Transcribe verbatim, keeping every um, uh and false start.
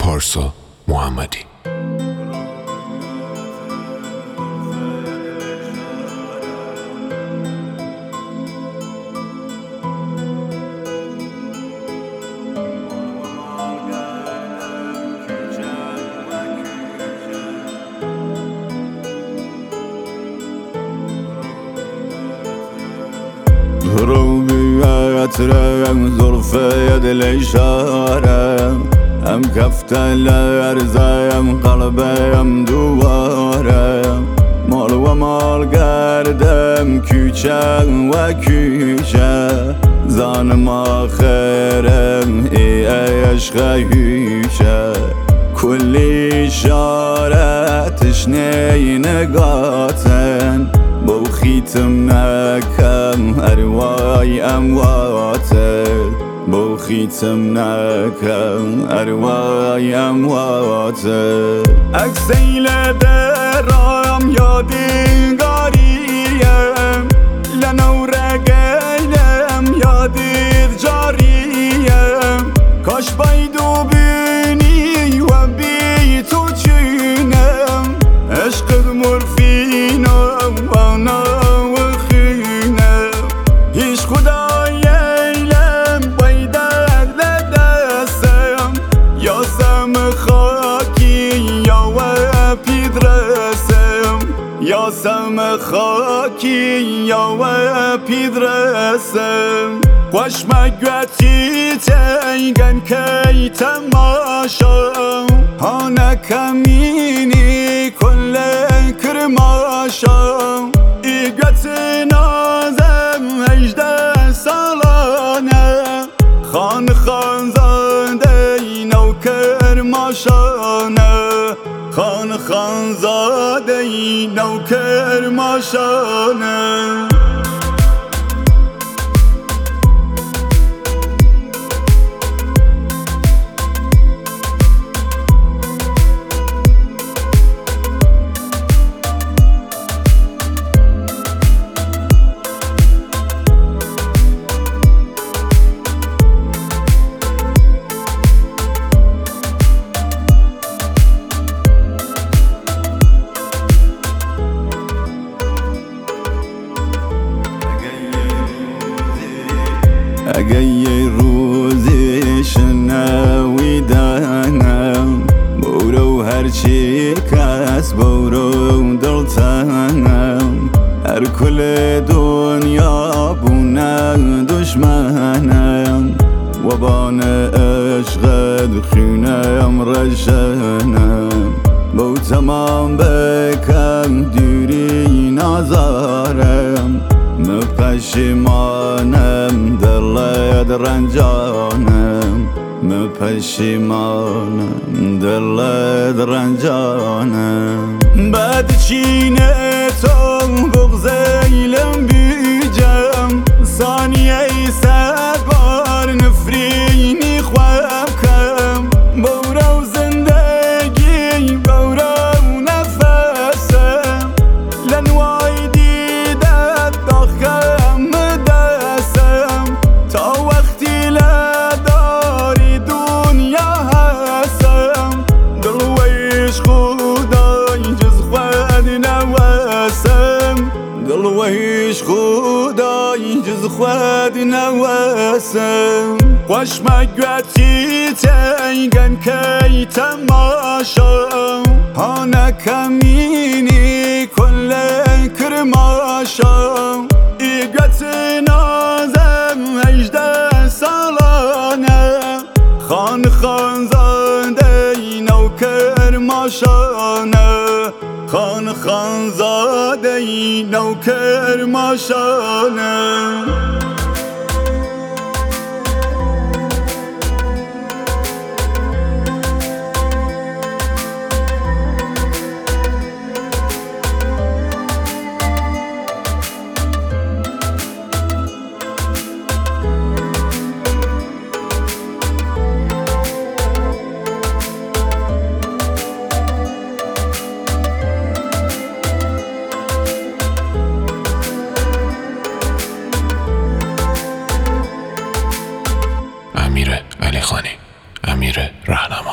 پارسا محمدی. روبيات رم ظرفة يد الإشارة هم كفتة لأرزايم قلبيم دوارة مال ومال قردم كوچه و كوچه زانم آخرم ای عشق هوچه كل إشارة تشني نقاتن بو خيتم نكم أرواي أمواتل بو خيتم نكم أرواي أمواتل أكسيل درام يادي قاريم لنور قيلم يادي جاريم كاش بايدو بيني وبيتو جينم عشق مرفينم وانا وخينم هيش خداي ايلم بايدك لدستم يا سم خاكي يا وبيد رسم يا سم خاكي يا وبيد رسم خوش مگوتی تنگن کی تماشا هانا کمینی کل کرماشا ایگوت نازم هجده سالانه خان خان زاده نوکر ماشانه خان خان زاده نوکر ماشانه اگه یه روزی شنوی دانم برو هرچی کس برو دلتنم هر کل دنیا بونه دشمنم و بان عشقت خونم رشنم با تمام بکم دوری نازارم مپشیمانم دلت رنجانم مپشیمانم دلت رنجانم بعد چینه تو بغزیلم بیجم ثانیه صد بار نفرینی خواب کم برو زندگی برو نفسم لنوای دیدت داخم دستم تا وقتی لداری دنیا هستم دلویش خدای جز خود نوستم دلویش خدای جز خود نوستم خوش مگوتی تنگن کی تماشا هانا کمینی کل کرماشا ایگوت نازم هجده سالانه خان خان زاده نوکر ماشانه خان خان زاده نوکر ماشانه امیر علیخانی، امیر رهنما.